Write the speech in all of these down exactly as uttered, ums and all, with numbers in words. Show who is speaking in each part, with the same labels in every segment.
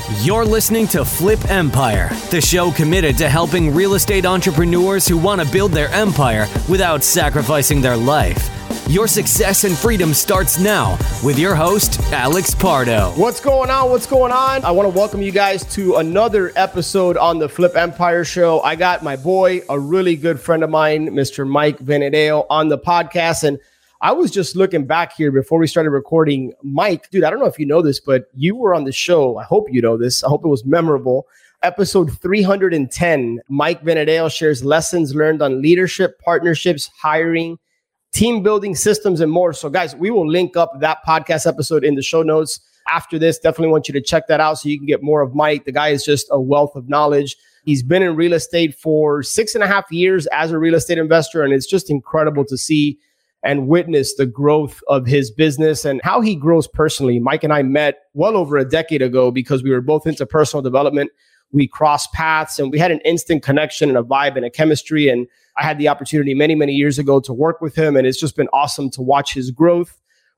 Speaker 1: You're listening to Flip Empire, the show committed to helping real estate entrepreneurs who want to build their empire without sacrificing their life. Your success and freedom starts now with your host, Alex Pardo.
Speaker 2: What's going on? What's going on? I want to welcome you guys to another episode on the Flip Empire show. I got my boy, a really good friend of mine, Mister Mike Venedale, on the podcast. And I was just looking back here before we started recording. Mike, dude, I don't know if you know this, but you were on the show. I hope you know this. I hope it was memorable. Episode three hundred ten, Mike Venedale shares lessons learned on leadership, partnerships, hiring, team building, systems, and more. So guys, we will link up that podcast episode in the show notes after this. Definitely want you to check that out so you can get more of Mike. The guy is just a wealth of knowledge. He's been in real estate for six and a half years as a real estate investor, and it's just incredible to see and witness the growth of his business and how he grows personally. Mike and I met well over a decade ago because we were both into personal development. We crossed paths and we had an instant connection and a vibe and a chemistry. And I had the opportunity many, many years ago to work with him. And it's just been awesome to watch his growth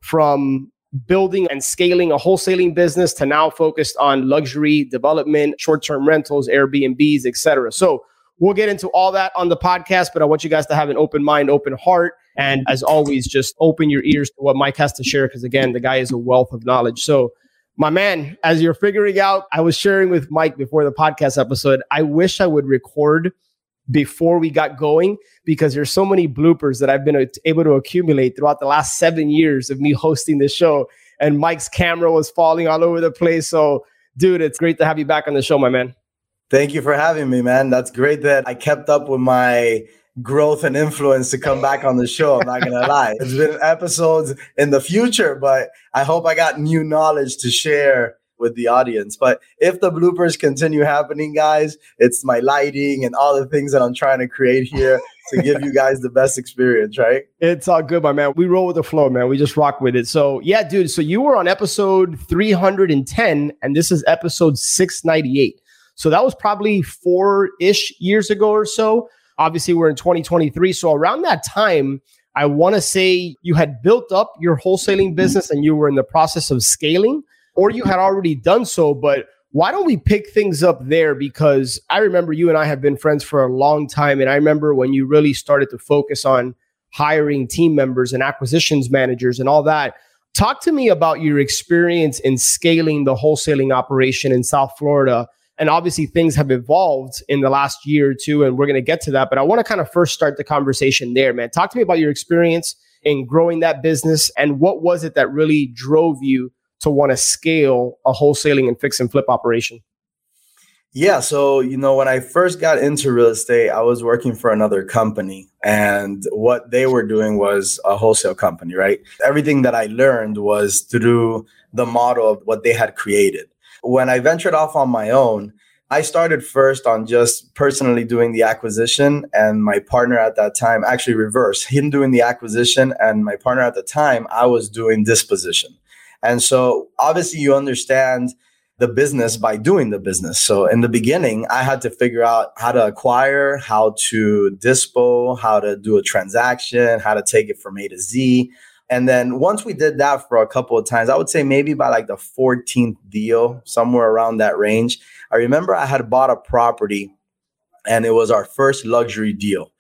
Speaker 2: from building and scaling a wholesaling business to now focused on luxury development, short-term rentals, Airbnbs, et cetera. So we'll get into all that on the podcast, but I want you guys to have an open mind, open heart. And as always, just open your ears to what Mike has to share, because again, the guy is a wealth of knowledge. So my man, as you're figuring out, I was sharing with Mike before the podcast episode, I wish I would record before we got going, because there's so many bloopers that I've been able to accumulate throughout the last seven years of me hosting this show. And Mike's camera was falling all over the place. So dude, it's great to have you back on the show, my man.
Speaker 3: Thank you for having me, man. That's great that I kept up with my growth and influence to come back on the show. I'm not going to lie. It's been episodes in the future, but I hope I got new knowledge to share with the audience. But if the bloopers continue happening, guys, it's my lighting and all the things that I'm trying to create here to give you guys the best experience, right?
Speaker 2: It's all good, my man. We roll with the flow, man. We just rock with it. So yeah, dude. So you were on episode three hundred ten and this is episode six ninety-eight. So that was probably four-ish years ago or so. Obviously, we're in twenty twenty-three. So around that time, I want to say you had built up your wholesaling business and you were in the process of scaling, or you had already done so. But why don't we pick things up there? Because I remember you and I have been friends for a long time. And I remember when you really started to focus on hiring team members and acquisitions managers and all that. Talk to me about your experience in scaling the wholesaling operation in South Florida. And obviously things have evolved in the last year or two, and we're going to get to that. But I want to kind of first start the conversation there, man. Talk to me about your experience in growing that business and what was it that really drove you to want to scale a wholesaling and fix and flip operation?
Speaker 3: Yeah. So, you know, when I first got into real estate, I was working for another company, and what they were doing was a wholesale company, right? Everything that I learned was through the model of what they had created. When I ventured off on my own, I started first on just personally doing the acquisition, and my partner at that time, actually reverse, him doing the acquisition and my partner at the time, I was doing disposition. And so obviously you understand the business by doing the business. So in the beginning, I had to figure out how to acquire, how to dispo, how to do a transaction, how to take it from A to Z. And then once we did that for a couple of times, I would say maybe by like the fourteenth deal, somewhere around that range, I remember I had bought a property and it was our first luxury deal.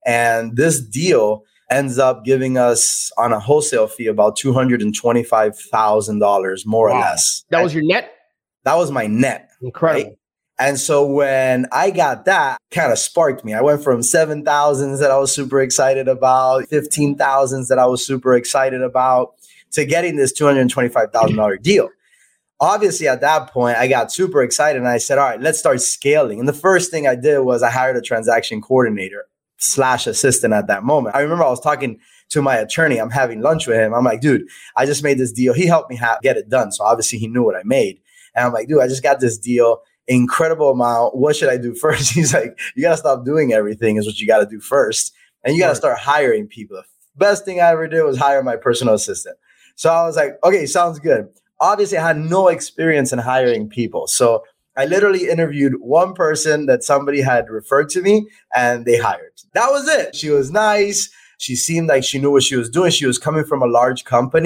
Speaker 3: And this deal ends up giving us on a wholesale fee about two hundred twenty-five thousand dollars, more wow. or less.
Speaker 2: That was your net?
Speaker 3: That was my net.
Speaker 2: Incredible.
Speaker 3: Right? And so when I got that, kind of sparked me. I went from seven thousands that I was super excited about, fifteen thousands that I was super excited about, to getting this two hundred twenty-five thousand dollars deal. Obviously, at that point, I got super excited and I said, all right, let's start scaling. And the first thing I did was I hired a transaction coordinator slash assistant at that moment. I remember I was talking to my attorney. I'm having lunch with him. I'm like, dude, I just made this deal. He helped me ha- get it done. So obviously he knew what I made. And I'm like, dude, I just got this deal. Incredible amount. What should I do first? He's like, you got to stop doing everything is what you got to do first. And you got to start hiring people. The best thing I ever did was hire my personal assistant. So I was like, okay, sounds good. Obviously, I had no experience in hiring people. So I literally interviewed one person that somebody had referred to me and they hired. That was it. She was nice. She seemed like she knew what she was doing. She was coming from a large company.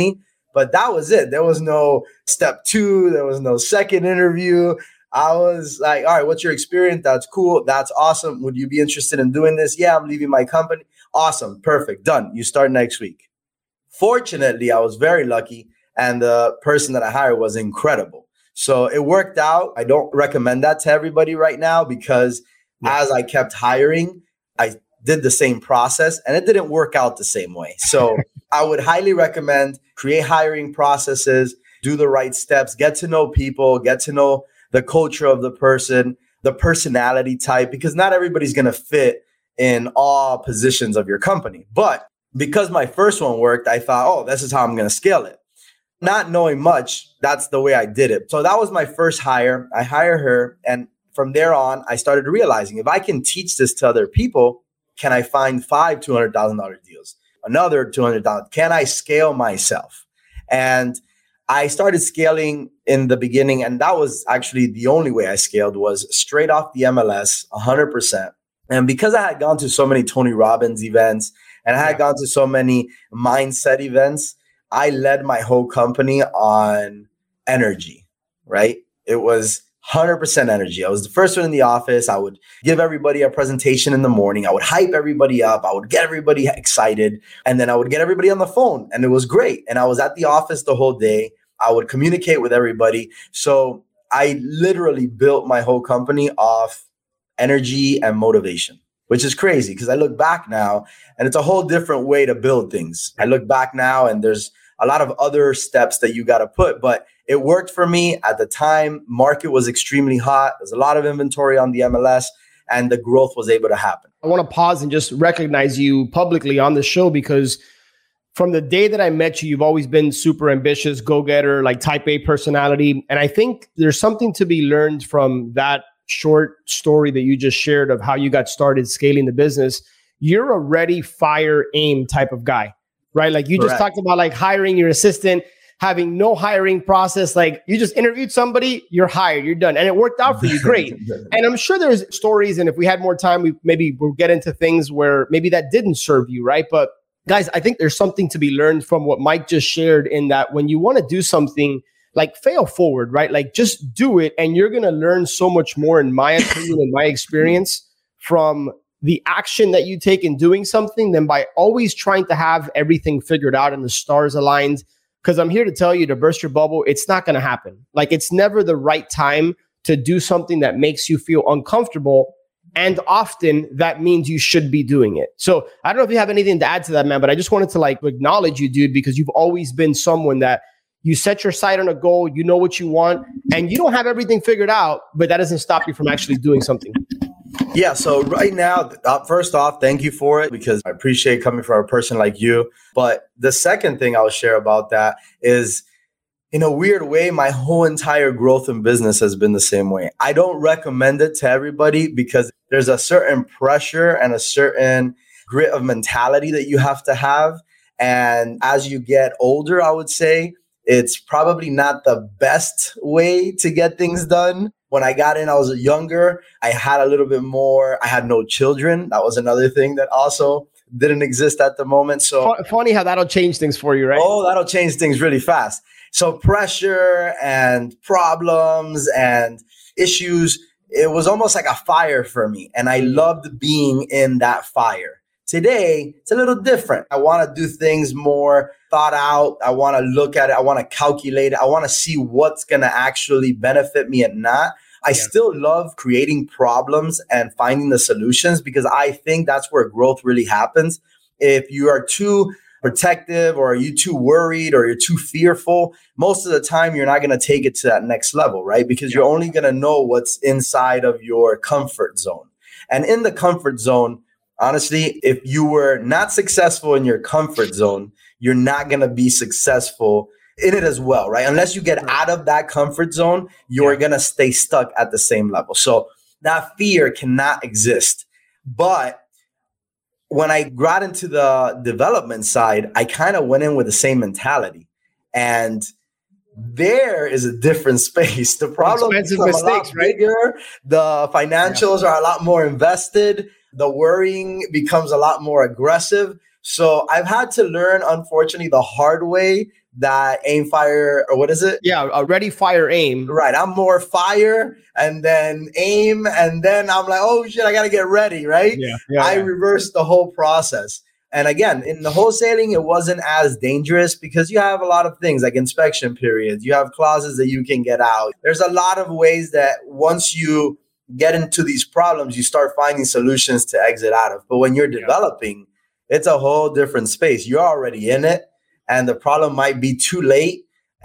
Speaker 3: But that was it. There was no step two. There was no second interview. I was like, all right, what's your experience? That's cool. That's awesome. Would you be interested in doing this? Yeah, I'm leaving my company. Awesome. Perfect. Done. You start next week. Fortunately, I was very lucky, and the person that I hired was incredible. So it worked out. I don't recommend that to everybody right now because yeah. as I kept hiring, I did the same process and it didn't work out the same way. So I would highly recommend create hiring processes, do the right steps, get to know people, get to know the culture of the person, the personality type, because not everybody's going to fit in all positions of your company. But because my first one worked, I thought, oh, this is how I'm going to scale it. Not knowing much, that's the way I did it. So that was my first hire. I hired her. And from there on, I started realizing if I can teach this to other people, can I find five two hundred thousand dollars deals? Another two hundred thousand dollars. Can I scale myself? And I started scaling in the beginning. And that was actually the only way I scaled was straight off the M L S, one hundred percent. And because I had gone to so many Tony Robbins events and I had gone to so many mindset events, I led my whole company on energy, right? It was one hundred percent energy. I was the first one in the office. I would give everybody a presentation in the morning. I would hype everybody up. I would get everybody excited. And then I would get everybody on the phone. And it was great. And I was at the office the whole day. I would communicate with everybody. So I literally built my whole company off energy and motivation, which is crazy because I look back now and it's a whole different way to build things. I look back now and there's a lot of other steps that you got to put, but it worked for me at the time. Market was extremely hot. There's a lot of inventory on the M L S and the growth was able to happen.
Speaker 2: I want to pause and just recognize you publicly on the show because from the day that I met you, you've always been super ambitious, go-getter, like type A personality. And I think there's something to be learned from that short story that you just shared of how you got started scaling the business. You're a ready, fire, aim type of guy, right? Like you Correct. Just talked about like hiring your assistant, having no hiring process. Like you just interviewed somebody, you're hired, you're done. And it worked out for you. Great. And I'm sure there's stories. And if we had more time, we maybe we'll get into things where maybe that didn't serve you, right? But guys, I think there's something to be learned from what Mike just shared in that when you want to do something, like fail forward, right? Like just do it. And you're going to learn so much more, in my opinion, in my experience, from the action that you take in doing something than by always trying to have everything figured out and the stars aligned. Because I'm here to tell you, to burst your bubble, it's not going to happen. Like it's never the right time to do something that makes you feel uncomfortable. And often that means you should be doing it. So I don't know if you have anything to add to that, man, but I just wanted to like acknowledge you, dude, because you've always been someone that you set your sight on a goal, you know what you want, and you don't have everything figured out, but that doesn't stop you from actually doing something.
Speaker 3: Yeah. So right now, uh, first off, thank you for it because I appreciate coming from a person like you. But the second thing I'll share about that is, in a weird way, my whole entire growth in business has been the same way. I don't recommend it to everybody because there's a certain pressure and a certain grit of mentality that you have to have. And as you get older, I would say, it's probably not the best way to get things done. When I got in, I was younger. I had a little bit more. I had no children. That was another thing that also didn't exist at the moment. So
Speaker 2: funny how that'll change things for you, right?
Speaker 3: Oh, that'll change things really fast. So pressure and problems and issues, it was almost like a fire for me. And I loved being in that fire. Today, it's a little different. I want to do things more thought out. I want to look at it. I want to calculate it. I want to see what's going to actually benefit me and not. I yeah. still love creating problems and finding the solutions because I think that's where growth really happens. If you are too protective or are you too worried or you're too fearful, most of the time you're not going to take it to that next level, right? Because yeah. you're only going to know what's inside of your comfort zone. And in the comfort zone, honestly, if you were not successful in your comfort zone, you're not going to be successful in it as well, right? Unless you get out of that comfort zone, you're yeah. going to stay stuck at the same level. So that fear cannot exist. But when I got into the development side, I kind of went in with the same mentality. And there is a different space. The problem is a lot bigger. The financials yeah. are a lot more invested. The worrying becomes a lot more aggressive. So I've had to learn, unfortunately, the hard way that aim, fire, or what is it?
Speaker 2: Yeah, a ready, fire, aim.
Speaker 3: Right. I'm more fire and then aim. And then I'm like, oh shit, I got to get ready. Right.
Speaker 2: Yeah, yeah,
Speaker 3: I
Speaker 2: yeah.
Speaker 3: reversed the whole process. And again, in the wholesaling, it wasn't as dangerous because you have a lot of things like inspection periods. You have clauses that you can get out. There's a lot of ways that once you get into these problems, you start finding solutions to exit out of. But when you're developing, yeah. it's a whole different space. You're already in it and the problem might be too late.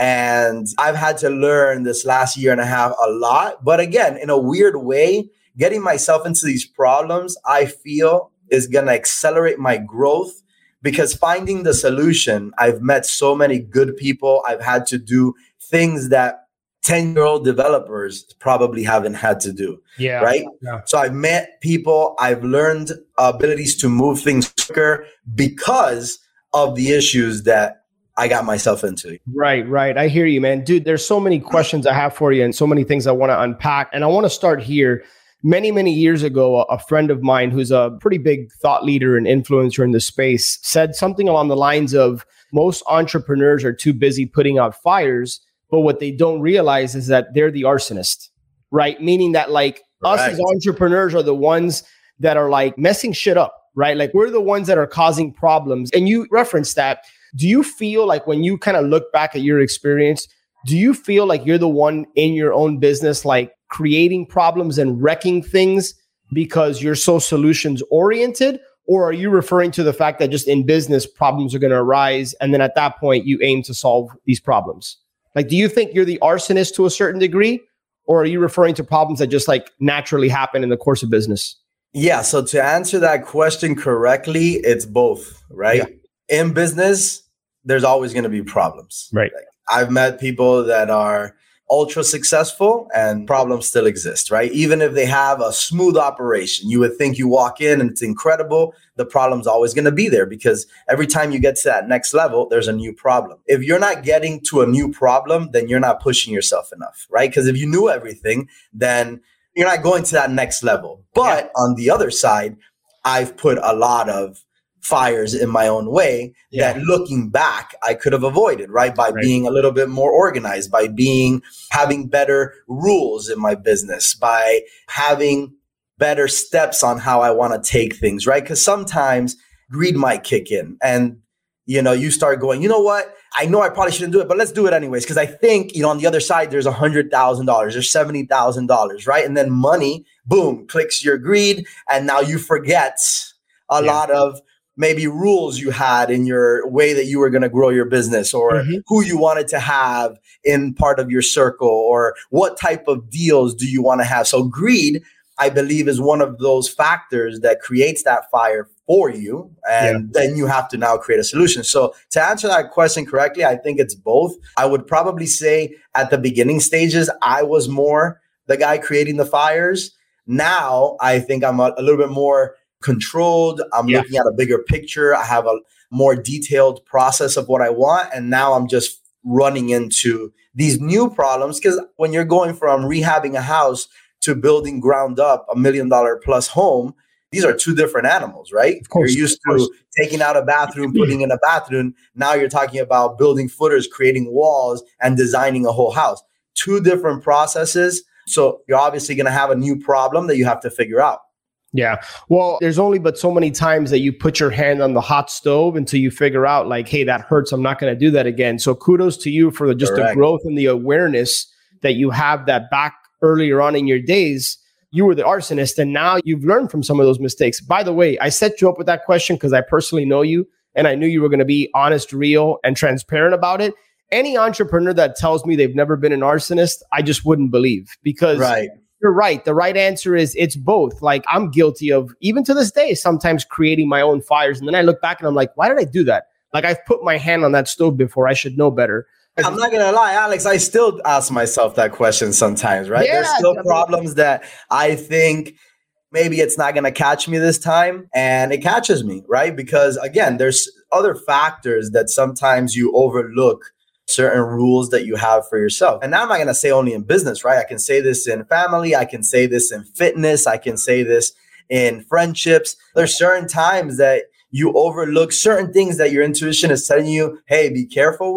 Speaker 3: And I've had to learn this last year and a half a lot. But again, in a weird way, getting myself into these problems, I feel is going to accelerate my growth because finding the solution, I've met so many good people. I've had to do things that ten-year-old developers probably haven't had to do.
Speaker 2: Yeah.
Speaker 3: Right.
Speaker 2: Yeah.
Speaker 3: So I've met people. I've learned abilities to move things quicker because of the issues that I got myself into.
Speaker 2: Right, right. I hear you, man. Dude, there's so many questions I have for you and so many things I want to unpack. And I want to start here. Many, many years ago, a friend of mine who's a pretty big thought leader and influencer in the space said something along the lines of most entrepreneurs are too busy putting out fires, but what they don't realize is that they're the arsonist, right? Meaning that like right. us as entrepreneurs are the ones that are like messing shit up, right? Like we're the ones that are causing problems. And you referenced that. Do you feel like when you kind of look back at your experience, do you feel like you're the one in your own business, like creating problems and wrecking things because you're so solutions oriented? Or are you referring to the fact that just in business, problems are going to arise and then at that point you aim to solve these problems? Like, do you think you're the arsonist to a certain degree? Or are you referring to problems that just like naturally happen in the course of business?
Speaker 3: Yeah. So to answer that question correctly, it's both, right? Yeah. In business, there's always going to be problems.
Speaker 2: Right.
Speaker 3: Like, I've met people that are ultra successful and problems still exist, right? Even if they have a smooth operation, you would think you walk in and it's incredible. The problem's always going to be there because every time you get to that next level, there's a new problem. If you're not getting to a new problem, then you're not pushing yourself enough, right? Because if you knew everything, then you're not going to that next level. But yeah. on the other side, I've put a lot of fires in my own way yeah. that looking back, I could have avoided, right? By right. being a little bit more organized, by being, having better rules in my business, by having better steps on how I want to take things, right? Because sometimes greed might kick in and, you know, you start going, you know what? I know I probably shouldn't do it, but let's do it anyways. Because I think, you know, on the other side, there's one hundred thousand dollars, there's seventy thousand dollars, right? And then money, boom, clicks your greed. And now you forget a yeah. lot of maybe rules you had in your way that you were going to grow your business or mm-hmm. who you wanted to have in part of your circle or what type of deals do you want to have. So greed, I believe, is one of those factors that creates that fire for you. And yeah. then you have to now create a solution. So to answer that question correctly, I think it's both. I would probably say at the beginning stages, I was more the guy creating the fires. Now, I think I'm a, a little bit more controlled. I'm yeah. looking at a bigger picture. I have a more detailed process of what I want. And now I'm just running into these new problems because when you're going from rehabbing a house to building ground up a million dollar plus home, these are two different animals, right?
Speaker 2: Of course,
Speaker 3: you're used to taking out a bathroom, putting in a bathroom. Now you're talking about building footers, creating walls, and designing a whole house. Two different processes. So you're obviously going to have a new problem that you have to figure out.
Speaker 2: Yeah. Well, there's only but so many times that you put your hand on the hot stove until you figure out like, hey, that hurts. I'm not going to do that again. So kudos to you for the, just Correct. the growth and the awareness that you have that back earlier on in your days. You were the arsonist and now you've learned from some of those mistakes. By the way, I set you up with that question because I personally know you and I knew you were going to be honest, real, and transparent about it. Any entrepreneur that tells me they've never been an arsonist, I just wouldn't believe because right. You're right. The right answer is it's both. Like I'm guilty of, even to this day, sometimes creating my own fires. And then I look back and I'm like, why did I do that? Like I've put my hand on that stove before. I should know better.
Speaker 3: I'm not going to lie, Alex, I still ask myself that question sometimes, right? Yeah, There's still definitely. problems that I think maybe it's not going to catch me this time. And it catches me, right? Because again, there's other factors that sometimes you overlook certain rules that you have for yourself. And now I'm not going to say only in business, right? I can say this in family. I can say this in fitness. I can say this in friendships. There's certain times that you overlook certain things that your intuition is telling you, hey, be careful with,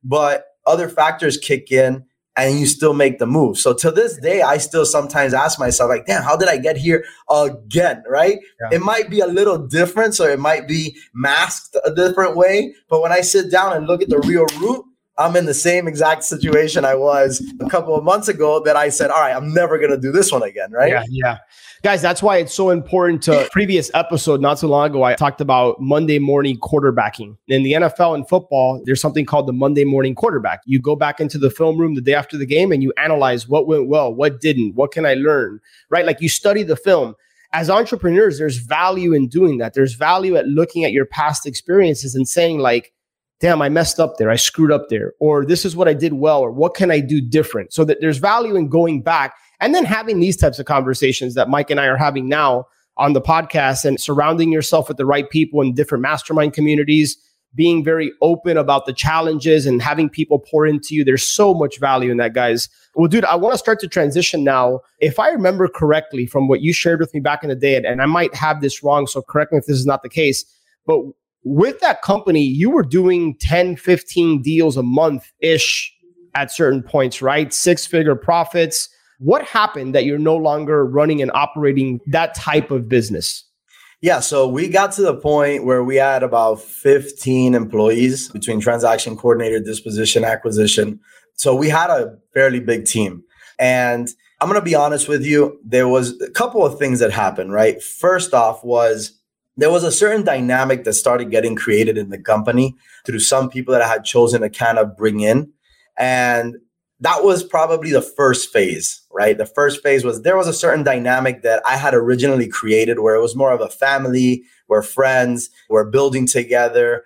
Speaker 3: but other factors kick in and you still make the move. So to this day, I still sometimes ask myself, like, damn, how did I get here again, right? Yeah. It might be a little different, so it might be masked a different way. But when I sit down and look at the real root, I'm in the same exact situation I was a couple of months ago that I said, all right, I'm never going to do this one again, right?
Speaker 2: Yeah, yeah. Guys, that's why it's so important. To previous episode, not so long ago, I talked about Monday morning quarterbacking. In the N F L and football, there's something called the Monday morning quarterback. You go back into the film room the day after the game and you analyze what went well, what didn't, what can I learn, right? Like you study the film. As entrepreneurs, there's value in doing that. There's value at looking at your past experiences and saying like, damn, I messed up there. I screwed up there. Or this is what I did well. Or what can I do different? So that there's value in going back and then having these types of conversations that Mike and I are having now on the podcast, and surrounding yourself with the right people in different mastermind communities, being very open about the challenges and having people pour into you. There's so much value in that, guys. Well, dude, I want to start to transition now. If I remember correctly from what you shared with me back in the day, and I might have this wrong, so correct me if this is not the case, but with that company, you were doing ten, fifteen deals a month-ish at certain points, right? Six-figure profits. What happened that you're no longer running and operating that type of business?
Speaker 3: Yeah, so we got to the point where we had about fifteen employees between transaction coordinator, disposition, acquisition. So we had a fairly big team. And I'm going to be honest with you, there was a couple of things that happened, right? First off was there was a certain dynamic that started getting created in the company through some people that I had chosen to kind of bring in. And that was probably the first phase, right? The first phase was there was a certain dynamic that I had originally created where it was more of a family, we're friends, we're building together.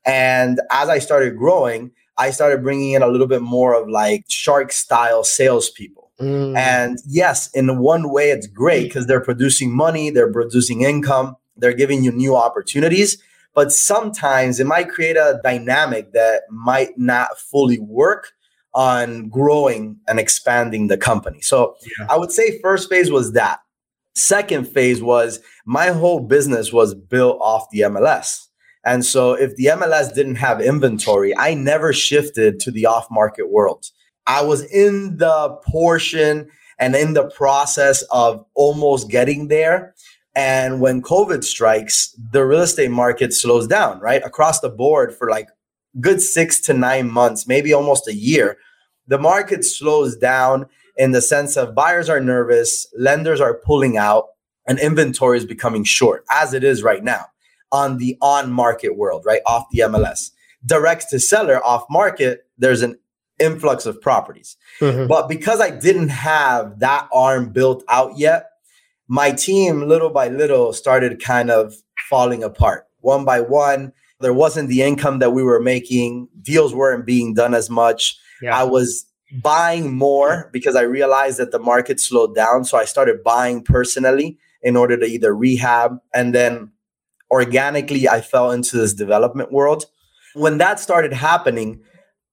Speaker 3: And as I started growing, I started bringing in a little bit more of like shark style salespeople. Mm. And yes, in one way, it's great because they're producing money, they're producing income, they're giving you new opportunities. But sometimes it might create a dynamic that might not fully work on growing and expanding the company. So yeah. I would say first phase was that. Second phase was my whole business was built off the M L S. And so if the M L S didn't have inventory, I never shifted to the off-market world. I was in the portion and in the process of almost getting there. And when COVID strikes, the real estate market slows down, right? Across the board for like good six to nine months, maybe almost a year, the market slows down in the sense of buyers are nervous, lenders are pulling out, and inventory is becoming short, as it is right now on the on-market world, right? Off the M L S. Direct to seller, off-market, there's an influx of properties. Mm-hmm. But because I didn't have that arm built out yet, my team, little by little, started kind of falling apart. One by one, there wasn't the income that we were making. Deals weren't being done as much. Yeah. I was buying more because I realized that the market slowed down. So I started buying personally in order to either rehab. And then organically, I fell into this development world. When that started happening,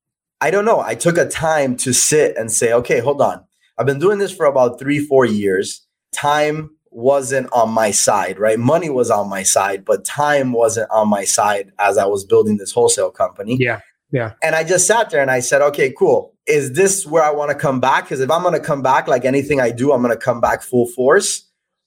Speaker 3: I don't know. I took a time to sit and say, okay, hold on. I've been doing this for about three, four years. Time wasn't on my side, right? Money was on my side, but time wasn't on my side as I was building this wholesale company.
Speaker 2: Yeah. Yeah.
Speaker 3: And I just sat there and I said, okay, cool. Is this where I want to come back? Because if I'm going to come back, like anything I do, I'm going to come back full force.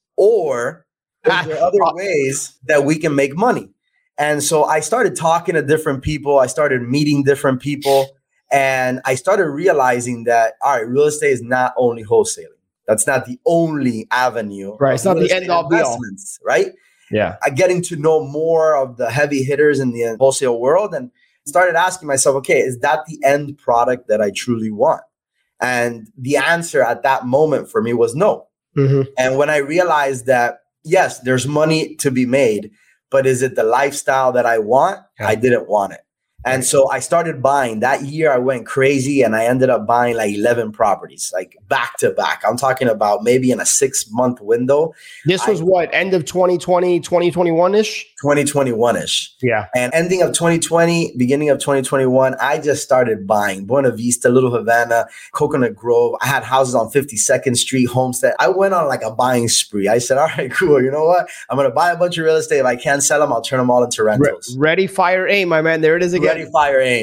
Speaker 3: Or are there other ways that we can make money? And so I started talking to different people. I started meeting different people. And I started realizing that, all right, real estate is not only wholesaling. That's not the only avenue.
Speaker 2: Right. It's not the end all be all.
Speaker 3: Right.
Speaker 2: Yeah.
Speaker 3: I getting to know more of the heavy hitters in the wholesale world and started asking myself, okay, is that the end product that I truly want? And the answer at that moment for me was no. Mm-hmm. And when I realized that, yes, there's money to be made, but is it the lifestyle that I want? Yeah. I didn't want it. And so I started buying. That year I went crazy and I ended up buying like eleven properties, like back to back. I'm talking about maybe in a six month window.
Speaker 2: This was I, what, end of twenty twenty, twenty twenty-one-ish?
Speaker 3: twenty twenty-one-ish.
Speaker 2: Yeah.
Speaker 3: And ending of twenty twenty, beginning of twenty twenty-one, I just started buying Buena Vista, Little Havana, Coconut Grove. I had houses on fifty-second Street, Homestead. I went on like a buying spree. I said, all right, cool. You know what? I'm going to buy a bunch of real estate. If I can't sell them, I'll turn them all into rentals.
Speaker 2: Re- ready, fire, aim, my man. There it is again.
Speaker 3: Ready, fire, aim.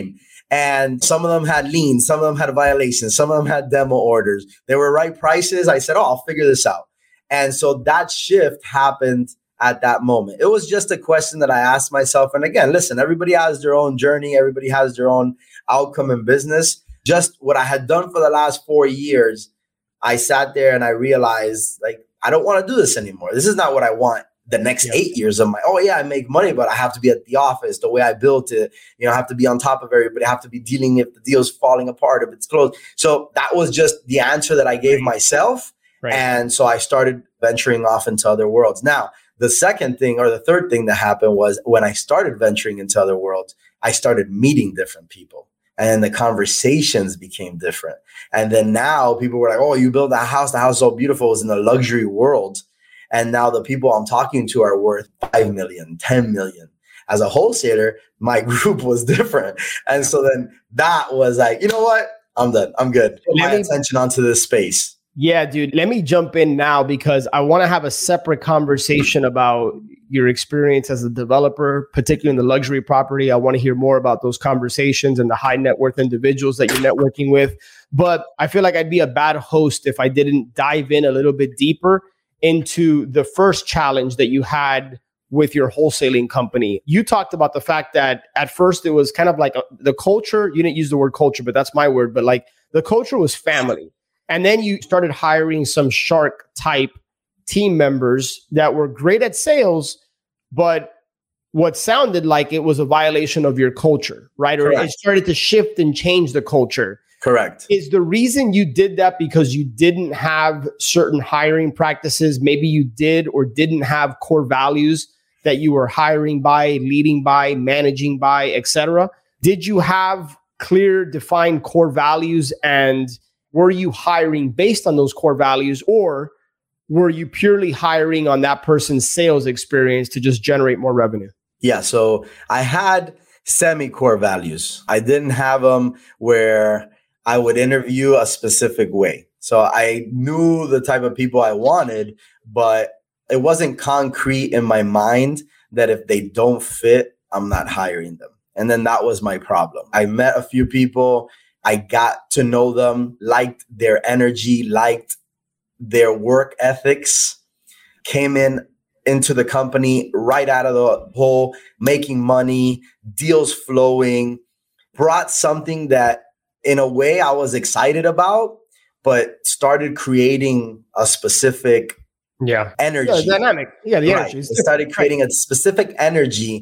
Speaker 3: And some of them had liens, some of them had violations, some of them had demo orders. They were right prices. I said, oh, I'll figure this out. And so that shift happened at that moment. It was just a question that I asked myself. And again, listen, everybody has their own journey. Everybody has their own outcome in business. Just what I had done for the last four years, I sat there and I realized, like, I don't want to do this anymore. This is not what I want the next yeah. eight years of my, oh yeah, I make money, but I have to be at the office the way I built it. You know, I have to be on top of everybody. I have to be dealing if the deal's falling apart, if it's closed. So that was just the answer that I gave myself. Right. And so I started venturing off into other worlds. Now, the second thing or the third thing that happened was when I started venturing into other worlds, I started meeting different people. And the conversations became different. And then now people were like, oh, you built that house. The house is so beautiful. It was in a luxury world. And now the people I'm talking to are worth five million, ten million. As a wholesaler, my group was different. And so then that was like, you know what? I'm done. I'm good. Put my attention onto this space.
Speaker 2: Yeah, dude. Let me jump in now because I want to have a separate conversation about your experience as a developer, particularly in the luxury property. I want to hear more about those conversations and the high net worth individuals that you're networking with. But I feel like I'd be a bad host if I didn't dive in a little bit deeper into the first challenge that you had with your wholesaling company. You talked about the fact that at first it was kind of like a, the culture, you didn't use the word culture, but that's my word, but like the culture was family. And then you started hiring some shark type team members that were great at sales, but what sounded like it was a violation of your culture, right? Correct. Or it started to shift and change the culture.
Speaker 3: Correct.
Speaker 2: Is the reason you did that because you didn't have certain hiring practices? Maybe you did or didn't have core values that you were hiring by, leading by, managing by, et cetera. Did you have clear, defined core values, and were you hiring based on those core values, or were you purely hiring on that person's sales experience to just generate more revenue?
Speaker 3: Yeah. So I had semi-core values. I didn't have them where I would interview a specific way. So I knew the type of people I wanted, but it wasn't concrete in my mind that if they don't fit, I'm not hiring them. And then that was my problem. I met a few people. I got to know them, liked their energy, liked their work ethics, came in into the company right out of the hole, making money, deals flowing, brought something that in a way I was excited about, but started creating a specific
Speaker 2: yeah.
Speaker 3: energy.
Speaker 2: Yeah, dynamic. Yeah, the
Speaker 3: right.
Speaker 2: energy.
Speaker 3: It started creating a specific energy,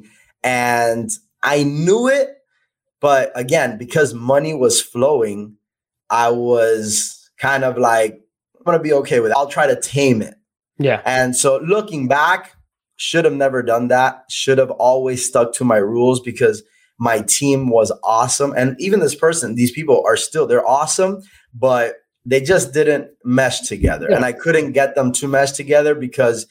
Speaker 3: and I knew it. But again, because money was flowing, I was kind of like, I'm going to be okay with it. I'll try to tame it.
Speaker 2: Yeah.
Speaker 3: And so looking back, should have never done that. Should have always stuck to my rules because my team was awesome. And even this person, these people are still, they're awesome, but they just didn't mesh together. Yeah. And I couldn't get them to mesh together because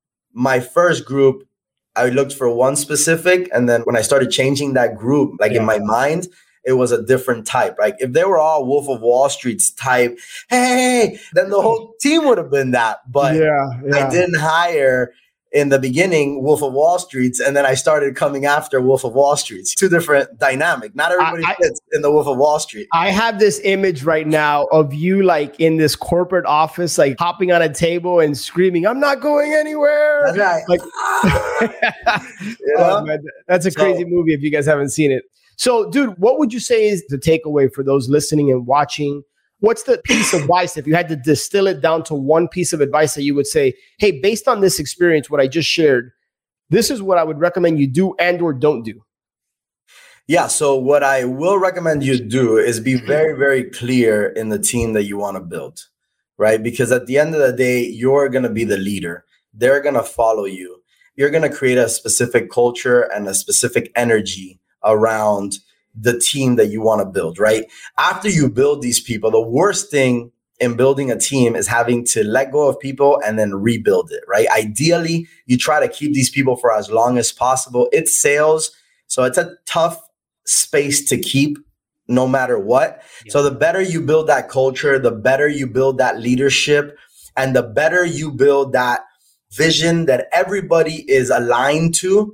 Speaker 3: my first group, I looked for one specific. And then when I started changing that group, like yeah. in my mind, it was a different type. Like if they were all Wolf of Wall Street's type, hey, then the whole team would have been that. But
Speaker 2: yeah, yeah.
Speaker 3: I didn't hire in the beginning Wolf of Wall Streets, and then I started coming after Wolf of Wall Streets. Two different dynamic. Not everybody I, fits in the Wolf of Wall Street.
Speaker 2: I have this image right now of you like in this corporate office, like hopping on a table and screaming, "I'm not going anywhere."
Speaker 3: That's right.
Speaker 2: Like, oh, man, that's a crazy so, movie if you guys haven't seen it. So, dude, what would you say is the takeaway for those listening and watching? What's the piece of advice, if you had to distill it down to one piece of advice that you would say, hey, based on this experience, what I just shared, this is what I would recommend you do and or don't do?
Speaker 3: Yeah. So what I will recommend you do is be very, very clear in the team that you want to build, right? Because at the end of the day, you're going to be the leader. They're going to follow you. You're going to create a specific culture and a specific energy around the team that you want to build, right? After you build these people, the worst thing in building a team is having to let go of people and then rebuild it, right? Ideally, you try to keep these people for as long as possible. It's sales, so it's a tough space to keep no matter what. Yeah. So the better you build that culture, the better you build that leadership, and the better you build that vision that everybody is aligned to,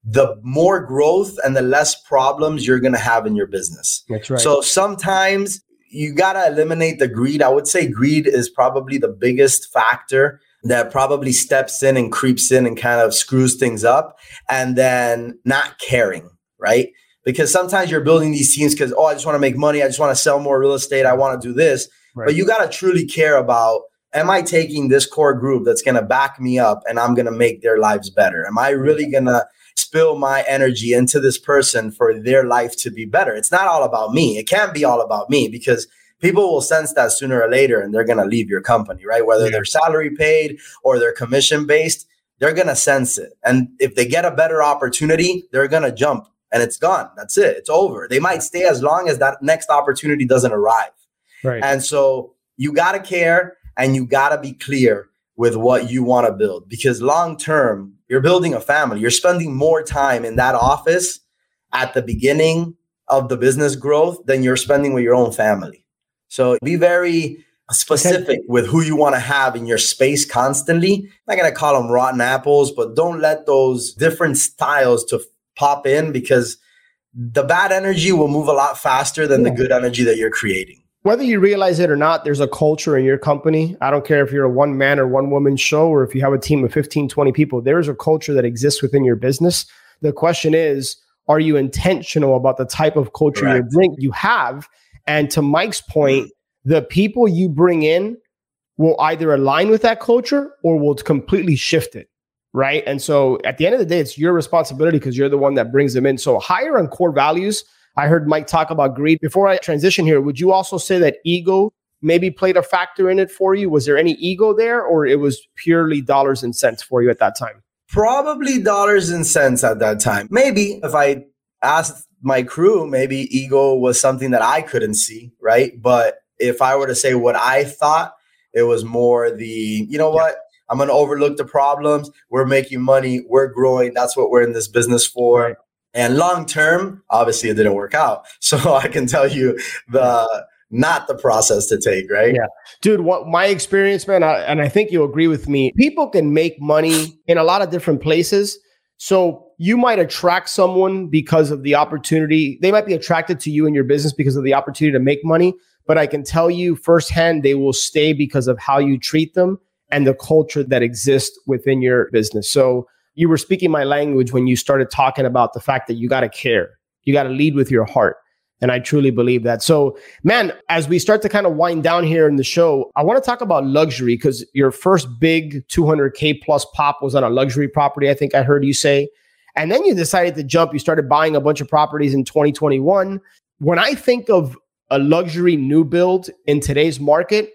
Speaker 3: the more growth and the less problems you're going to have in your business.
Speaker 2: That's right.
Speaker 3: So sometimes you got to eliminate the greed. I would say greed is probably the biggest factor that probably steps in and creeps in and kind of screws things up, and then not caring, right? Because sometimes you're building these teams because, oh, I just want to make money. I just want to sell more real estate. I want to do this. Right. But you got to truly care about, am I taking this core group that's going to back me up and I'm going to make their lives better? Am I really going to spill my energy into this person for their life to be better? It's not all about me. It can't be all about me, because people will sense that sooner or later and they're going to leave your company, right? Whether yeah. they're salary paid or they're commission based, they're going to sense it. And if they get a better opportunity, they're going to jump and it's gone. That's it. It's over. They might stay as long as that next opportunity doesn't arrive. Right. And so you got to care and you got to be clear with what you want to build, because long term, you're building a family. You're spending more time in that office at the beginning of the business growth than you're spending with your own family. So be very specific with who you want to have in your space constantly. I'm not going to call them rotten apples, but don't let those different styles to pop in, because the bad energy will move a lot faster than yeah. the good energy that you're creating.
Speaker 2: Whether you realize it or not, there's a culture in your company. I don't care if you're a one man or one woman show, or if you have a team of fifteen, twenty people, there's a culture that exists within your business. The question is, are you intentional about the type of culture you bring, you have? And to Mike's point, the people you bring in will either align with that culture or will completely shift it, right? And so at the end of the day, it's your responsibility because you're the one that brings them in. So hire on core values. I heard Mike talk about greed. Before I transition here, would you also say that ego maybe played a factor in it for you? Was there any ego there, or it was purely dollars and cents for you at that time?
Speaker 3: Probably dollars and cents at that time. Maybe if I asked my crew, maybe ego was something that I couldn't see, right? But if I were to say what I thought, it was more the, you know what, I'm going to overlook the problems. We're making money. We're growing. That's what we're in this business for. Right. And long term, obviously it didn't work out. So I can tell you the not the process to take, right?
Speaker 2: Yeah. Dude, what my experience, man, I, and I think you'll agree with me, people can make money in a lot of different places. So you might attract someone because of the opportunity. They might be attracted to you in your business because of the opportunity to make money. But I can tell you firsthand, they will stay because of how you treat them and the culture that exists within your business. So you were speaking my language when you started talking about the fact that you got to care. You got to lead with your heart. And I truly believe that. So, man, as we start to kind of wind down here in the show, I want to talk about luxury, because your first big two hundred K plus pop was on a luxury property, I think I heard you say. And then you decided to jump. You started buying a bunch of properties in twenty twenty-one. When I think of a luxury new build in today's market,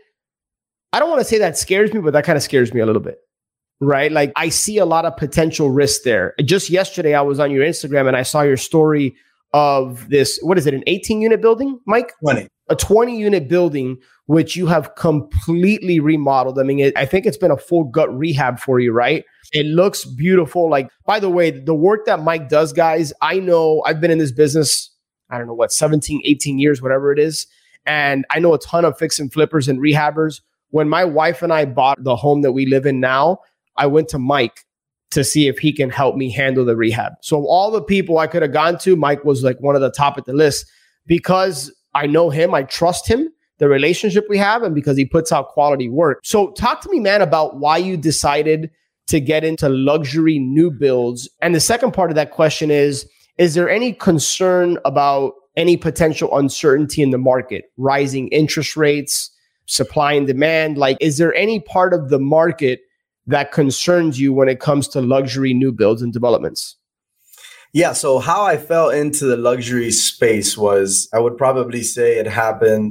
Speaker 2: I don't want to say that scares me, but that kind of scares me a little bit, right? Like I see a lot of potential risk there. Just yesterday, I was on your Instagram and I saw your story of this, what is it, an eighteen unit building, Mike?
Speaker 3: twenty.
Speaker 2: A twenty unit building, which you have completely remodeled. I mean, it, I think it's been a full gut rehab for you, right? It looks beautiful. Like, by the way, the work that Mike does, guys, I know I've been in this business, I don't know what, seventeen, eighteen years, whatever it is. And I know a ton of fix and flippers and rehabbers. When my wife and I bought the home that we live in now, I went to Mike to see if he can help me handle the rehab. So of all the people I could have gone to, Mike was like one of the top at the list, because I know him, I trust him, the relationship we have, and because he puts out quality work. So talk to me, man, about why you decided to get into luxury new builds. And the second part of that question is, is there any concern about any potential uncertainty in the market, rising interest rates, supply and demand? Like, is there any part of the market that concerns you when it comes to luxury new builds and developments?
Speaker 3: Yeah. So how I fell into the luxury space was, I would probably say it happened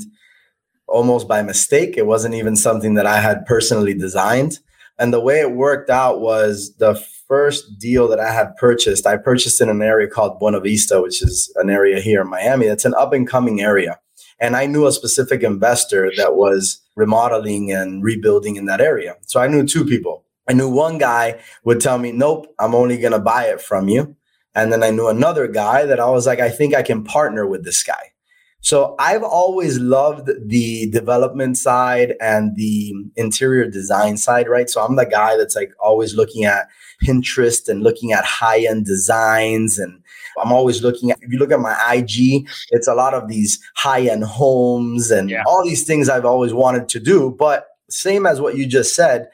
Speaker 3: almost by mistake. It wasn't even something that I had personally designed. And the way it worked out was the first deal that I had purchased, I purchased in an area called Buena Vista, which is an area here in Miami. It's an up and coming area. And I knew a specific investor that was remodeling and rebuilding in that area. So I knew two people. I knew one guy would tell me, nope, I'm only going to buy it from you. And then I knew another guy that I was like, I think I can partner with this guy. So I've always loved the development side and the interior design side, right? So I'm the guy that's like always looking at Pinterest and looking at high-end designs. And I'm always looking at, if you look at my I G, it's a lot of these high-end homes and yeah. all these things I've always wanted to do. But same as what you just said,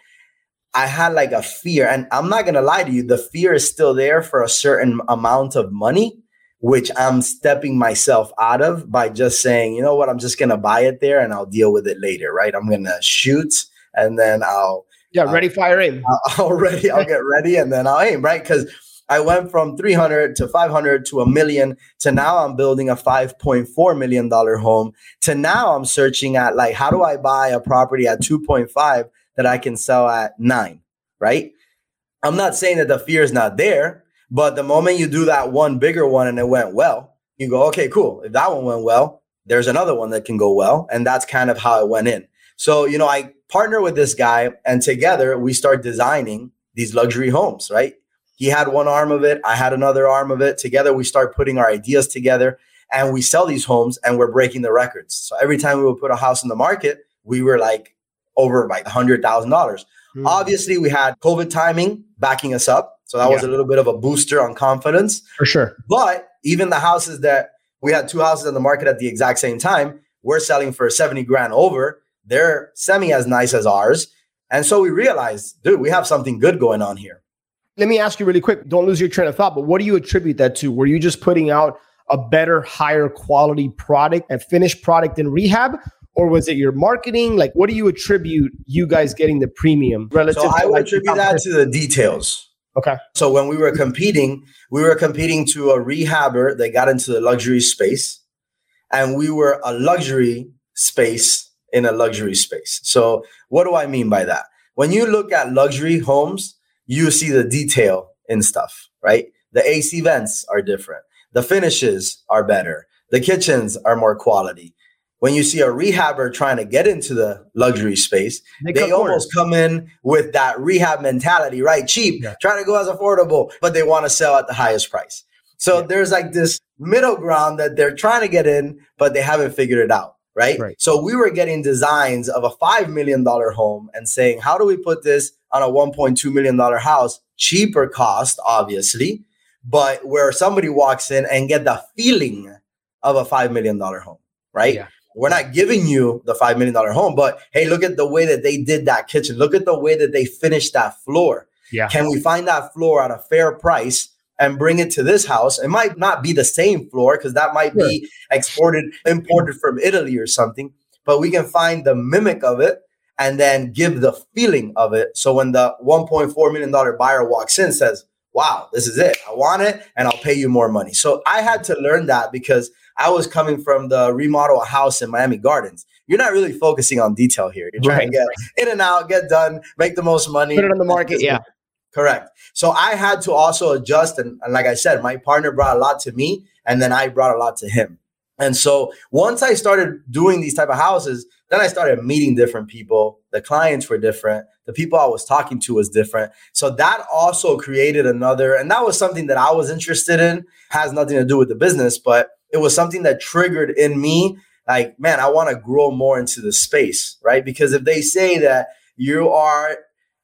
Speaker 3: I had like a fear, and I'm not going to lie to you, the fear is still there for a certain amount of money, which I'm stepping myself out of by just saying, you know what, I'm just going to buy it there and I'll deal with it later, right? I'm going to shoot and then I'll...
Speaker 2: Yeah, ready, uh, fire, aim.
Speaker 3: I'll, I'll ready, I'll get ready and then I'll aim, right? Because I went from three hundred to five hundred to a million to now I'm building a five point four million dollars home to now I'm searching at like, how do I buy a property at two point five that I can sell at nine, right? I'm not saying that the fear is not there. But the moment you do that one bigger one and it went well, you go, okay, cool. If that one went well, there's another one that can go well. And that's kind of how it went in. So, you know, I partner with this guy and together we start designing these luxury homes, right? He had one arm of it. I had another arm of it. Together, we start putting our ideas together and we sell these homes and we're breaking the records. So every time we would put a house in the market, we were like over like one hundred thousand dollars. Mm. Obviously, we had COVID timing backing us up. So that yeah. was a little bit of a booster on confidence.
Speaker 2: For sure.
Speaker 3: But even the houses that we had two houses on the market at the exact same time, we're selling for seventy grand over. They're semi as nice as ours. And so we realized, dude, we have something good going on here.
Speaker 2: Let me ask you really quick. Don't lose your train of thought, but what do you attribute that to? Were you just putting out a better, higher quality product and finished product in rehab? Or was it your marketing? Like, what do you attribute you guys getting the premium relative
Speaker 3: so
Speaker 2: to?
Speaker 3: I would
Speaker 2: like
Speaker 3: attribute that to the details.
Speaker 2: Okay.
Speaker 3: So when we were competing, we were competing to a rehabber that got into the luxury space, and we were a luxury space in a luxury space. So what do I mean by that? When you look at luxury homes, you see the detail in stuff, right? The A C vents are different. The finishes are better. The kitchens are more quality. When you see a rehabber trying to get into the luxury space, they, they almost come in with that rehab mentality, right? Cheap, yeah. trying to go as affordable, but they want to sell at the highest price. So yeah. there's like this middle ground that they're trying to get in, but they haven't figured it out, right? right? So we were getting designs of a five million dollars home and saying, how do we put this on a one point two million dollars house? Cheaper cost, obviously, but where somebody walks in and get the feeling of a five million dollars home, right? Yeah. We're not giving you the five million dollars home, but hey, look at the way that they did that kitchen. Look at the way that they finished that floor. Yeah. Can we find that floor at a fair price and bring it to this house? It might not be the same floor because that might sure. be exported, imported from Italy or something, but we can find the mimic of it and then give the feeling of it. So when the one point four million dollars buyer walks in, says, wow, this is it. I want it and I'll pay you more money. So I had to learn that because I was coming from the remodel a house in Miami Gardens. You're not really focusing on detail here. You're trying right. to get in and out, get done, make the most money.
Speaker 2: Put it on the market, yeah.
Speaker 3: Correct. So I had to also adjust. And, and like I said, my partner brought a lot to me and then I brought a lot to him. And so once I started doing these type of houses, then I started meeting different people. The clients were different. The people I was talking to was different. So that also created another, and that was something that I was interested in. Has nothing to do with the business, but it was something that triggered in me, like, man, I want to grow more into the space, right? Because if they say that you are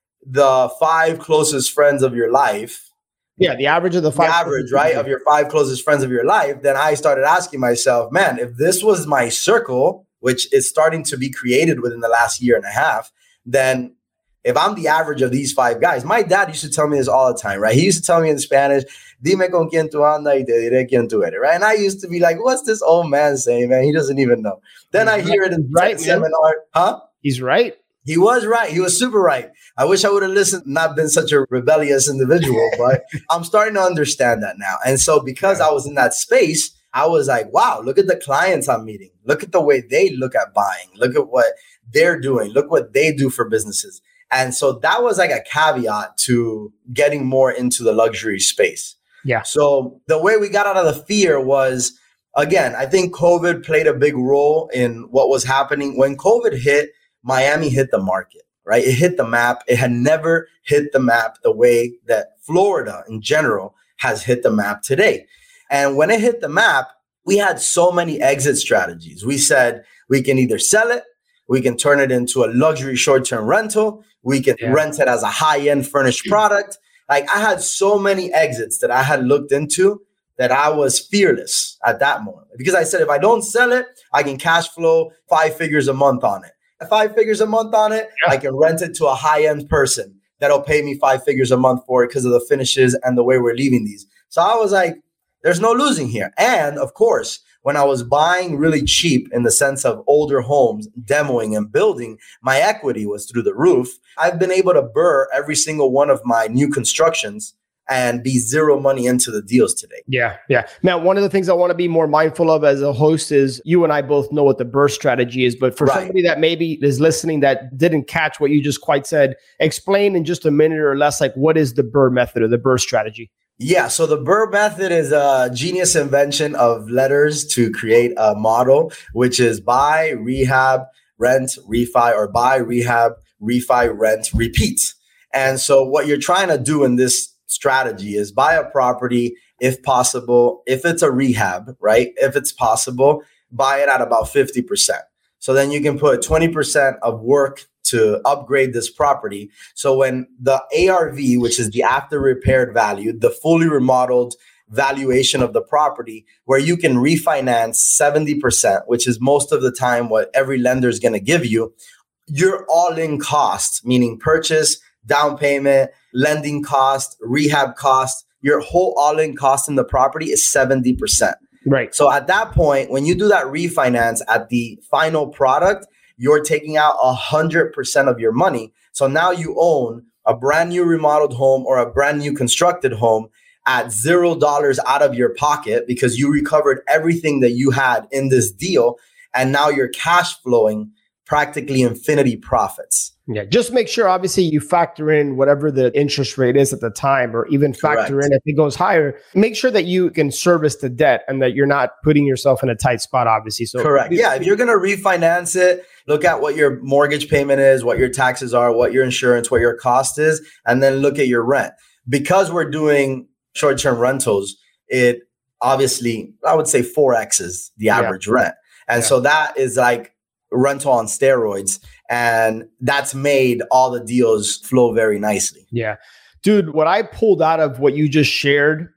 Speaker 3: the five closest friends of your life,
Speaker 2: yeah, the average of the five,
Speaker 3: the average, right, of your five closest friends of your life, then I started asking myself, man, if this was my circle, which is starting to be created within the last year and a half, then if I'm the average of these five guys, my dad used to tell me this all the time, right? He used to tell me in Spanish, dime con quien tú andas y te diré quién tú eres, right? And I used to be like, what's this old man saying, man? He doesn't even know. Then He's I hear right. it in the right, seminar. Huh?
Speaker 2: He's right.
Speaker 3: He was right. He was super right. I wish I would have listened, not been such a rebellious individual, but I'm starting to understand that now. And so because I was in that space, I was like, wow, look at the clients I'm meeting. Look at the way they look at buying. Look at what they're doing. Look what they do for businesses. And so that was like a caveat to getting more into the luxury space.
Speaker 2: Yeah.
Speaker 3: So the way we got out of the fear was, again, I think COVID played a big role in what was happening. When COVID hit, Miami hit the market, right? It hit the map. It had never hit the map the way that Florida in general has hit the map today. And when it hit the map, we had so many exit strategies. We said we can either sell it, we can turn it into a luxury short-term rental, we can yeah. rent it as a high-end furnished product. Like I had so many exits that I had looked into that I was fearless at that moment. Because I said, if I don't sell it, I can cash flow five figures a month on it. Five figures a month on it, yeah. I can rent it to a high-end person that'll pay me five figures a month for it because of the finishes and the way we're leaving these. So I was like, there's no losing here. And of course, when I was buying really cheap in the sense of older homes, demoing and building, my equity was through the roof. I've been able to burr every single one of my new constructions and be zero money into the deals today.
Speaker 2: Yeah, yeah. Now, one of the things I want to be more mindful of as a host is you and I both know what the burr strategy is, but for right. somebody that maybe is listening that didn't catch what you just quite said, explain in just a minute or less, like what is the burr method or the burr strategy?
Speaker 3: Yeah, so the burr method is a genius invention of letters to create a model, which is buy, rehab, rent, refi, or buy, rehab, refi, rent, repeat. And so what you're trying to do in this strategy is buy a property, if possible, if it's a rehab, right? If it's possible, buy it at about fifty percent. So then you can put twenty percent of work to upgrade this property. So when the A R V, which is the after repaired value, the fully remodeled valuation of the property, where you can refinance seventy percent, which is most of the time what every lender is going to give you, your all-in cost, meaning purchase, down payment, lending cost, rehab cost, your whole all-in cost in the property is seventy percent.
Speaker 2: Right.
Speaker 3: So at that point, when you do that refinance at the final product, you're taking out one hundred percent of your money. So now you own a brand new remodeled home or a brand new constructed home at zero dollars out of your pocket because you recovered everything that you had in this deal. And now you're cash flowing practically infinity profits.
Speaker 2: Yeah, just make sure, obviously, you factor in whatever the interest rate is at the time, or even factor Correct. in if it goes higher. Make sure that you can service the debt and that you're not putting yourself in a tight spot, obviously. So
Speaker 3: Correct. Yeah, if you're going to refinance it, look at what your mortgage payment is, what your taxes are, what your insurance, what your cost is, and then look at your rent. Because we're doing short-term rentals, it obviously, I would say four X's the average yeah. rent. And yeah. so that is like rental on steroids. And that's made all the deals flow very nicely.
Speaker 2: Yeah. Dude, what I pulled out of what you just shared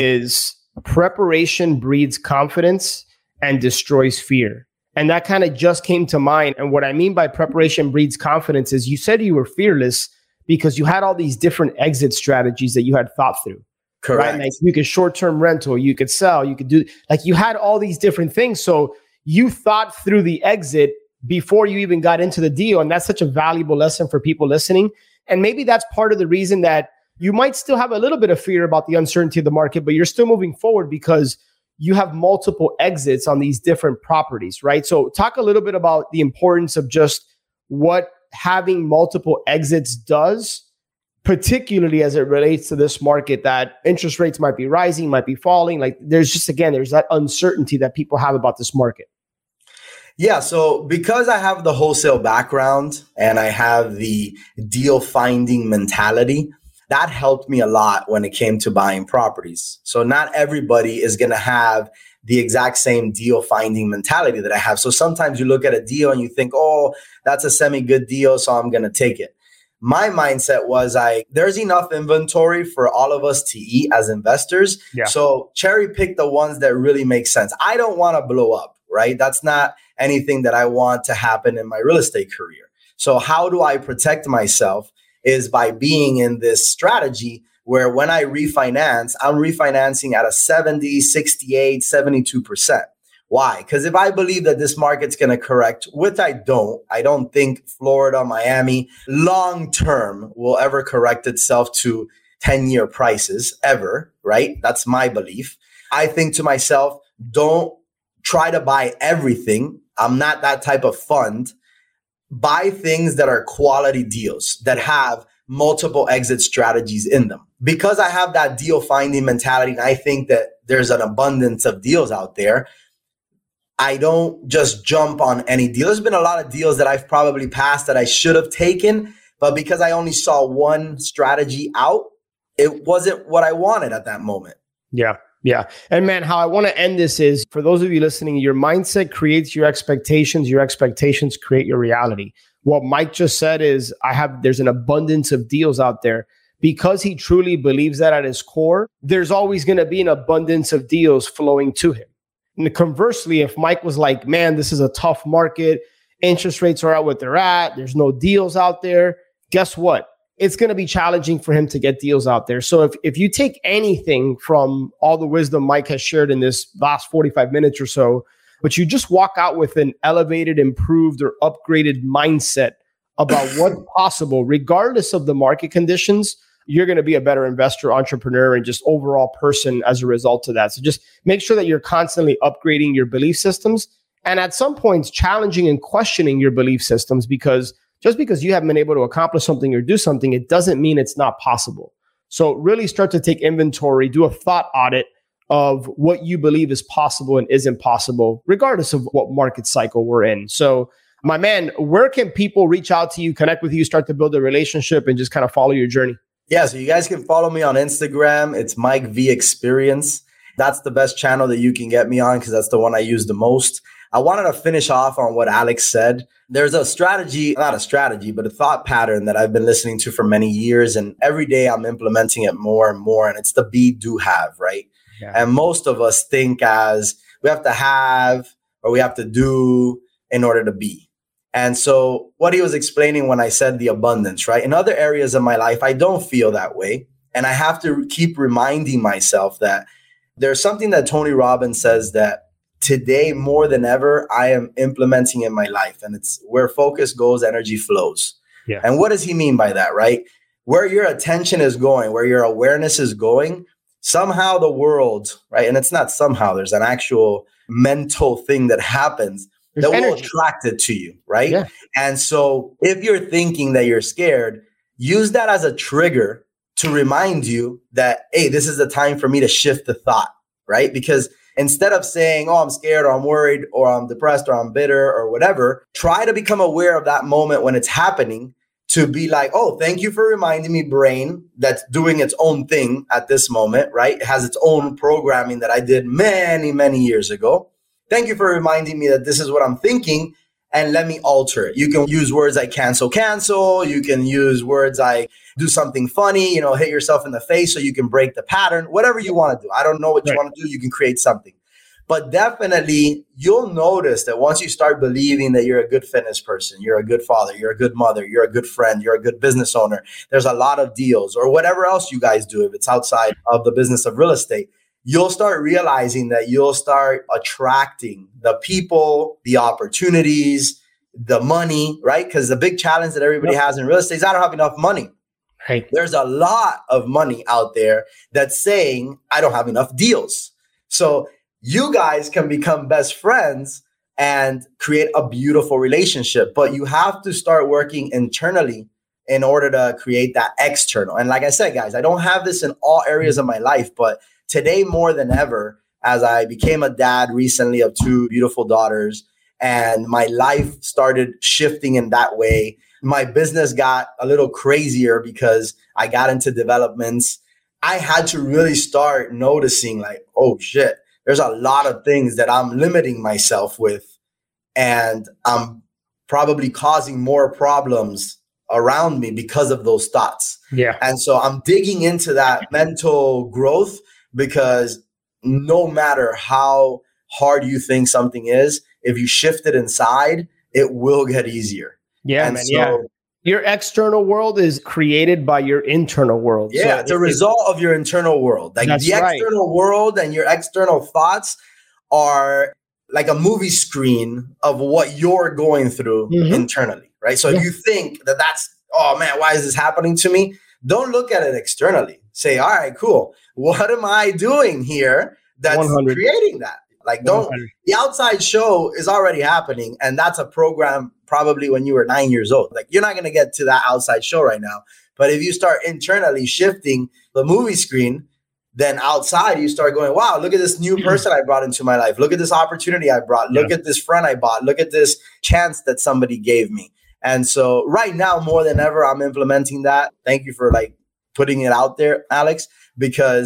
Speaker 2: is preparation breeds confidence and destroys fear. And that kind of just came to mind. And what I mean by preparation breeds confidence is you said you were fearless because you had all these different exit strategies that you had thought through.
Speaker 3: Correct.
Speaker 2: Right? Like you could short-term rental, you could sell, you could do, like you had all these different things. So you thought through the exit before you even got into the deal. And that's such a valuable lesson for people listening. And maybe that's part of the reason that you might still have a little bit of fear about the uncertainty of the market, but you're still moving forward because you have multiple exits on these different properties, right? So talk a little bit about the importance of just what having multiple exits does, particularly as it relates to this market that interest rates might be rising, might be falling. Like there's just, again, there's that uncertainty that people have about this market.
Speaker 3: Yeah. So because I have the wholesale background and I have the deal finding mentality, that helped me a lot when it came to buying properties. So not everybody is going to have the exact same deal finding mentality that I have. So sometimes you look at a deal and you think, oh, that's a semi good deal, so I'm going to take it. My mindset was I there's enough inventory for all of us to eat as investors. Yeah. So cherry pick the ones that really make sense. I don't want to blow up, right? That's not anything that I want to happen in my real estate career. So how do I protect myself is by being in this strategy where when I refinance, I'm refinancing at a seventy, sixty-eight, seventy-two percent. Why? Because if I believe that this market's going to correct, which I don't, I don't think Florida, Miami, long term will ever correct itself to ten-year prices ever, right? That's my belief. I think to myself, don't try to buy everything. I'm not that type of fund. Buy things that are quality deals that have multiple exit strategies in them. Because I have that deal finding mentality, and I think that there's an abundance of deals out there, I don't just jump on any deal. There's been a lot of deals that I've probably passed that I should have taken, but because I only saw one strategy out, it wasn't what I wanted at that moment.
Speaker 2: Yeah. Yeah. And man, how I want to end this is for those of you listening, your mindset creates your expectations. Your expectations create your reality. What Mike just said is I have, there's an abundance of deals out there because he truly believes that at his core. There's always going to be an abundance of deals flowing to him. And conversely, if Mike was like, man, this is a tough market, interest rates are at what they're at, there's no deals out there, guess what? It's going to be challenging for him to get deals out there. So if, if you take anything from all the wisdom Mike has shared in this last forty-five minutes or so, but you just walk out with an elevated, improved, or upgraded mindset about what's possible, regardless of the market conditions, you're going to be a better investor, entrepreneur, and just overall person as a result of that. So just make sure that you're constantly upgrading your belief systems and at some points challenging and questioning your belief systems, because just because you haven't been able to accomplish something or do something, it doesn't mean it's not possible. So really start to take inventory, do a thought audit of what you believe is possible and isn't possible, regardless of what market cycle we're in. So my man, where can people reach out to you, connect with you, start to build a relationship and just kind of follow your journey?
Speaker 3: Yeah, so you guys can follow me on Instagram. It's Mike V Experience. That's the best channel that you can get me on because that's the one I use the most. I wanted to finish off on what Alex said. There's a strategy, not a strategy, but a thought pattern that I've been listening to for many years. And every day I'm implementing it more and more. And it's the be, do, have, right? Yeah. And most of us think as we have to have or we have to do in order to be. And so what he was explaining when I said the abundance, right? In other areas of my life, I don't feel that way. And I have to keep reminding myself that there's something that Tony Robbins says that today, more than ever, I am implementing in my life. And it's where focus goes, energy flows. Yeah. And what does he mean by that, right? Where your attention is going, where your awareness is going, somehow the world, right? And it's not somehow, there's an actual mental thing that happens there's that energy. Will attract it to you, right? Yeah. And so if you're thinking that you're scared, use that as a trigger to remind you that, hey, this is the time for me to shift the thought, right? Because instead of saying, oh, I'm scared or I'm worried or I'm depressed or I'm bitter or whatever, try to become aware of that moment when it's happening to be like, oh, thank you for reminding me, brain, that's doing its own thing at this moment, right? It has its own programming that I did many, many years ago. Thank you for reminding me that this is what I'm thinking and let me alter it. You can use words like cancel, cancel. You can use words like do something funny, you know, hit yourself in the face so you can break the pattern, whatever you want to do. I don't know what you right. want to do. You can create something. But definitely you'll notice that once you start believing that you're a good fitness person, you're a good father, you're a good mother, you're a good friend, you're a good business owner, there's a lot of deals or whatever else you guys do, if it's outside of the business of real estate, you'll start realizing that you'll start attracting the people, the opportunities, the money, right? Because the big challenge that everybody yep. has in real estate is I don't have enough money. Right. There's a lot of money out there that's saying I don't have enough deals. So you guys can become best friends and create a beautiful relationship, but you have to start working internally in order to create that external. And like I said, guys, I don't have this in all areas of my life, but today more than ever, as I became a dad recently of two beautiful daughters and my life started shifting in that way, my business got a little crazier because I got into developments. I had to really start noticing like, oh shit, there's a lot of things that I'm limiting myself with and I'm probably causing more problems around me because of those thoughts. Yeah. And so I'm digging into that mental growth because no matter how hard you think something is, if you shift it inside, it will get easier. Yeah, and man, so, yeah. Your external world is created by your internal world. Yeah, so it's a result of your internal world. Like the right. external world and your external thoughts are like a movie screen of what you're going through mm-hmm. internally, right? So yeah. if you think that that's, oh man, why is this happening to me? Don't look at it externally. Say, all right, cool. What am I doing here that's one hundred creating that? Like, don't, one hundred the outside show is already happening. And that's a program probably when you were nine years old. Like, you're not going to get to that outside show right now. But if you start internally shifting the movie screen, then outside you start going, wow, look at this new person I brought into my life. Look at this opportunity I brought. Look yeah. at this friend I bought. Look at this chance that somebody gave me. And so right now, more than ever, I'm implementing that. Thank you for like putting it out there, Alex, because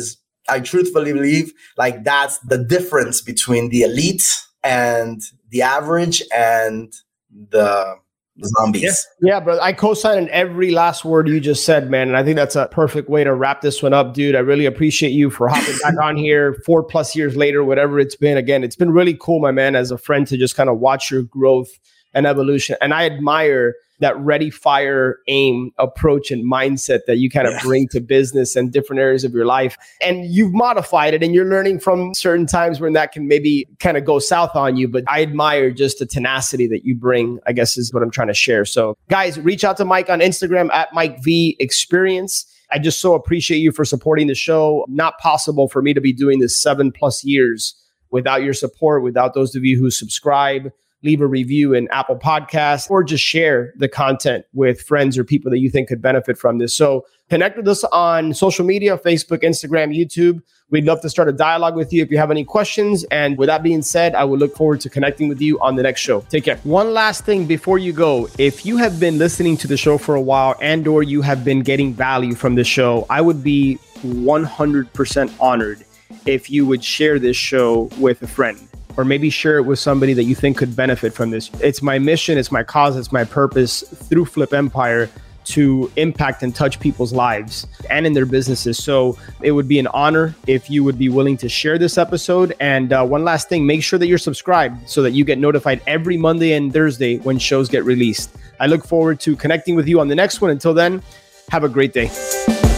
Speaker 3: I truthfully believe like that's the difference between the elite and the average and the zombies.
Speaker 2: Yeah, yeah, bro. I co-sign in every last word you just said, man. And I think that's a perfect way to wrap this one up, dude. I really appreciate you for hopping back on here four plus years later, whatever it's been. Again, it's been really cool, my man, as a friend to just kind of watch your growth and evolution. And I admire that ready, fire, aim approach and mindset that you kind of yeah. bring to business and different areas of your life. And you've modified it and you're learning from certain times when that can maybe kind of go south on you. But I admire just the tenacity that you bring, I guess is what I'm trying to share. So guys, reach out to Mike on Instagram at Mike V Experience. I just so appreciate you for supporting the show. Not possible for me to be doing this seven plus years without your support, without those of you who subscribe, leave a review in Apple Podcasts, or just share the content with friends or people that you think could benefit from this. So connect with us on social media, Facebook, Instagram, YouTube. We'd love to start a dialogue with you if you have any questions. And with that being said, I will look forward to connecting with you on the next show. Take care. One last thing before you go. If you have been listening to the show for a while and or you have been getting value from the show, I would be one hundred percent honored if you would share this show with a friend, or maybe share it with somebody that you think could benefit from this. It's my mission, it's my cause, it's my purpose through Flip Empire to impact and touch people's lives and in their businesses. So it would be an honor if you would be willing to share this episode. And uh, one last thing, make sure that you're subscribed so that you get notified every Monday and Thursday when shows get released. I look forward to connecting with you on the next one. Until then, have a great day.